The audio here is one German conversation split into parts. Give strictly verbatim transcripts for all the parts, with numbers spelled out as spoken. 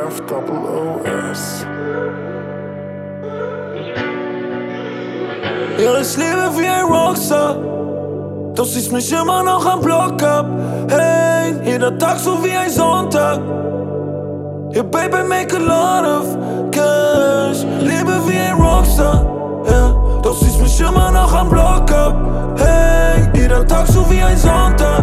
F O O S. Ja, ich lebe wie ein Rockstar, doch siehst mich immer noch am Block ab. Hey, jeder Tag so wie ein Sonntag. Yeah, baby, make a lot of cash. Lebe wie ein Rockstar, yeah, doch siehst mich immer noch am Block ab. Hey, jeder Tag so wie ein Sonntag,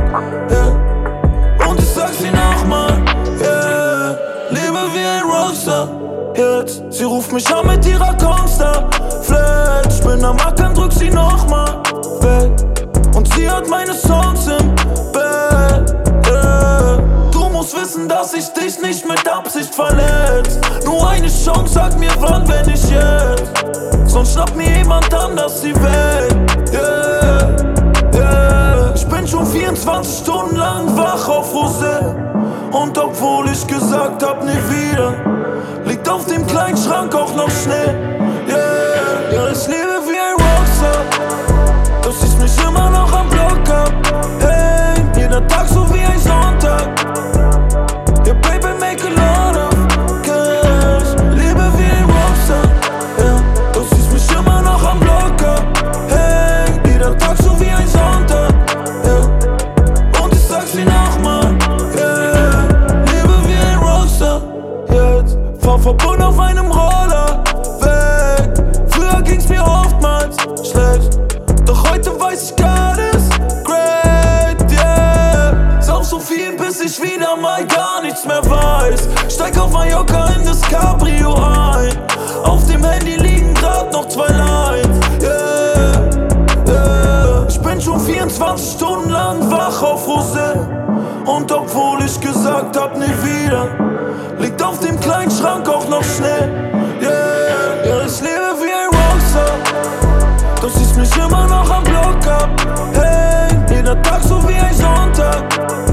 yeah. Und ich sag's dir nochmal, yeah. Lebe wie ein Rockstar. Jetzt, sie ruft mich an mit ihrer Constar Flex, ich bin am Ackern, drück sie nochmal weg. Und sie hat meine Songs im Bett, yeah. Du musst wissen, dass ich dich nicht mit Absicht verletz. Nur eine Chance, sag mir wann, wenn ich jetzt. Sonst schnappt mir jemand anders sie weg, yeah, yeah. Ich bin schon vierundzwanzig Stunden lang wach auf Rosé. Und obwohl ich gesagt hab, nie wieder, liegt auf dem kleinen Schrank auch noch Schnee, yeah. Ja, ich lebe wie ein Rockstar, doch siehst mich immer noch am Block ab. Hey, jeder Tag so wie ein Sonntag. Yeah, baby, make a lot of cash. Lebe wie ein Rockstar, yeah, doch siehst mich immer noch am Block ab. Hey, jeder Tag so wie ein Sonntag, yeah. Und ich sag's dir nochmal, yeah. Lebe wie ein Rockstar, jetzt. Fahr verbunden auf einem Roller weg. Früher ging's mir oftmals schlecht, doch heute weiß ich God is great, yeah. Sauf so viel, bis ich wieder mal gar nichts mehr weiß. Steig auf Mallorca in das Cabrio ein. Auf dem Handy liegen grad noch zwei Lines, yeah, yeah. Ich bin schon vierundzwanzig Stunden lang wach auf Rosé. Und obwohl ich gesagt hab, nie wieder, liegt auf dem kleinen Schrank auch noch Schnee, yeah. Ja, ich lebe wie ein Rockstar, doch siehst mich immer noch am Block ab. Hey, jeder Tag so wie ein Sonntag.